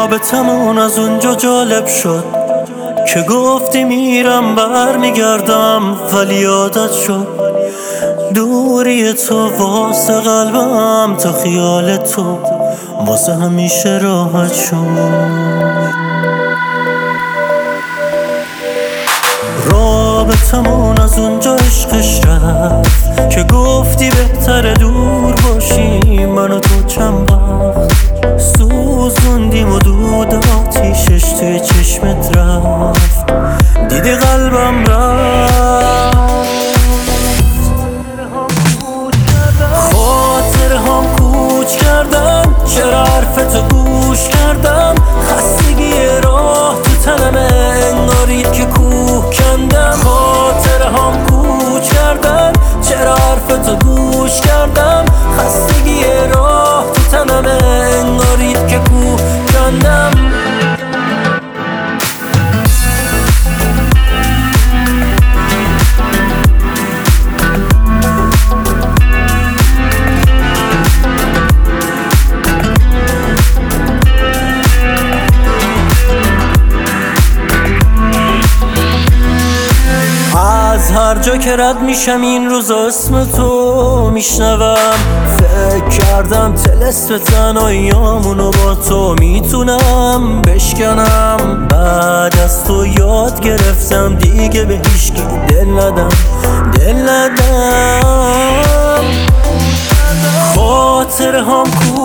رابطمون از اونجا جالب شد که گفتی میرم برمیگردم، ولی عادت شد دوری تو واسه قلبم، تا خیال تو واسه همیشه راحت شد. رابطمون از اونجا عشقش رفت که گفتی بهتره دور باشی، من و تو چند وقت سوزوندیم و دود آتیشش توی چشمت رفت، دیدی قلبم رفت. خاطرهام کوچ کردن، چرا حرفتو گوش کردم، خستگی راه تو تنمه انگاری که کوه کندم. خاطرهام کوچ کردن، چرا حرفتو گوش کردم، خستگی راه تو تنمه انگاری که کوه کندم. از هر جا که رد میشم این روزا اسم تو میشنوم، فکر کردم طلسم تنهاییامونو با تو میتونم بشکنم. بعد از تو یاد گرفتم دیگه به هیچکی دل ندم. خاطرهام